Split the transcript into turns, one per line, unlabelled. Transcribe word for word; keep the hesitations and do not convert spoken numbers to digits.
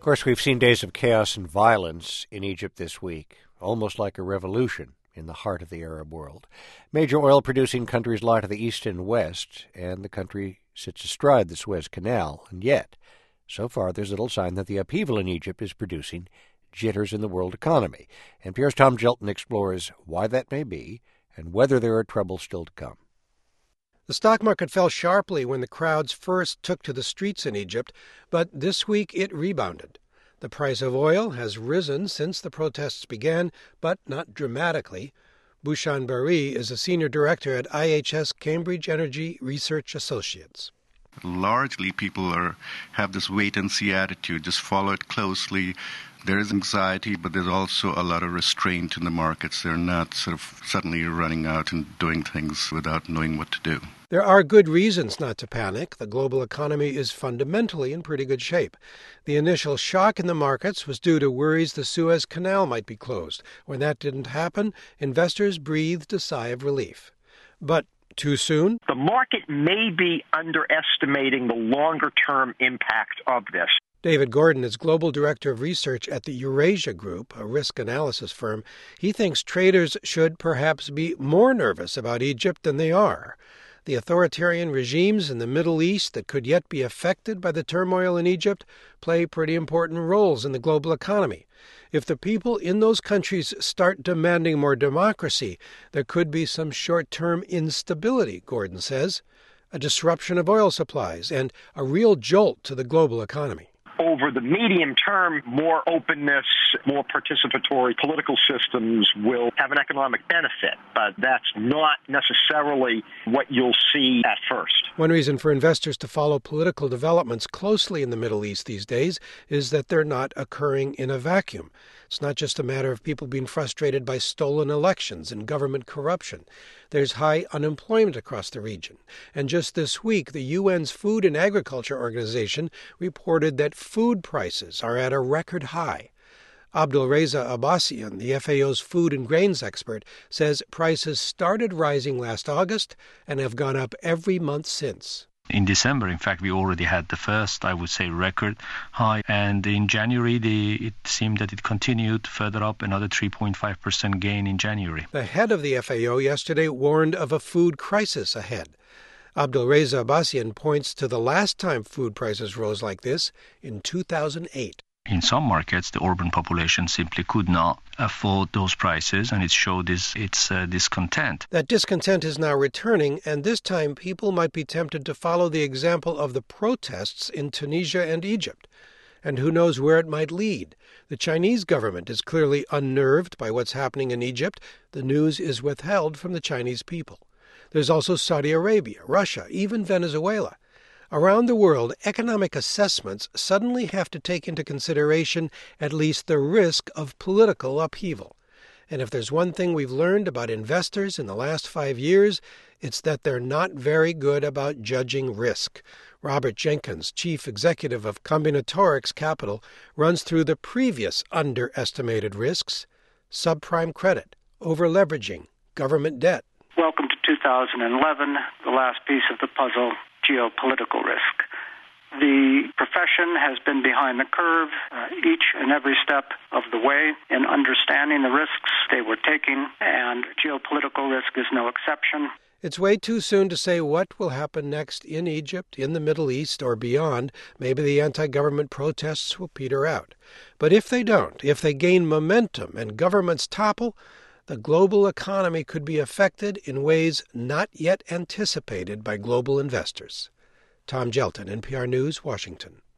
course, we've seen days of chaos and violence in Egypt this week, almost like a revolution in the heart of the Arab world. Major oil-producing countries lie to the east and west, and the country sits astride the Suez Canal. And yet, so far, there's little sign that the upheaval in Egypt is producing jitters in the world economy. N P R's Tom Gjelten explores why that may be and whether there are troubles still to come.
The stock market fell sharply when the crowds first took to the streets in Egypt, but this week it rebounded. The price of oil has risen since the protests began, but not dramatically. Bhushan Bari is a senior director at I H S Cambridge Energy Research Associates.
Largely, people are have this wait-and-see attitude, just follow it closely. There is anxiety, but there's also a lot of restraint in the markets. They're not sort of suddenly running out and doing things without knowing what to do.
There are good reasons not to panic. The global economy is fundamentally in pretty good shape. The initial shock in the markets was due to worries the Suez Canal might be closed. When that didn't happen, investors breathed a sigh of relief. But too soon?
The market may be underestimating the longer-term impact of this.
David Gordon is Global Director of Research at the Eurasia Group, a risk analysis firm. He thinks traders should perhaps be more nervous about Egypt than they are. The authoritarian regimes in the Middle East that could yet be affected by the turmoil in Egypt play pretty important roles in the global economy. If the people in those countries start demanding more democracy, there could be some short-term instability, Gordon says, a disruption of oil supplies, and a real jolt to the global economy.
Over the medium term, more openness, more participatory political systems will have an economic benefit, but that's not necessarily what you'll see at first.
One reason for investors to follow political developments closely in the Middle East these days is that they're not occurring in a vacuum. It's not just a matter of people being frustrated by stolen elections and government corruption. There's high unemployment across the region. And just this week, the U N's Food and Agriculture Organization reported that food prices are at a record high. Abdulreza Abbasian, the F A O's food and grains expert, says prices started rising last August and have gone up every month since.
In December, in fact, we already had the first, I would say, record high. And in January, the, it seemed that it continued further up, another three point five percent gain in January.
The head of the F A O yesterday warned of a food crisis ahead. Abdulreza Abbasian points to the last time food prices rose like this in two thousand eight.
In some markets, the urban population simply could not afford those prices, and it showed this, its uh, discontent.
That discontent is now returning, and this time people might be tempted to follow the example of the protests in Tunisia and Egypt. And who knows where it might lead? The Chinese government is clearly unnerved by what's happening in Egypt. The news is withheld from the Chinese people. There's also Saudi Arabia, Russia, even Venezuela. Around the world, economic assessments suddenly have to take into consideration at least the risk of political upheaval. And if there's one thing we've learned about investors in the last five years, it's that they're not very good about judging risk. Robert Jenkins, chief executive of Combinatorix Capital, runs through the previous underestimated risks: subprime credit, over-leveraging, government debt.
Welcome to two thousand eleven, the last piece of the puzzle, geopolitical risk. The profession has been behind the curve uh, each and every step of the way in understanding the risks they were taking, and geopolitical risk is no exception.
It's way too soon to say what will happen next in Egypt, in the Middle East, or beyond. Maybe the anti-government protests will peter out. But if they don't, if they gain momentum and governments topple, the global economy could be affected in ways not yet anticipated by global investors. Tom Gjelten, N P R News, Washington.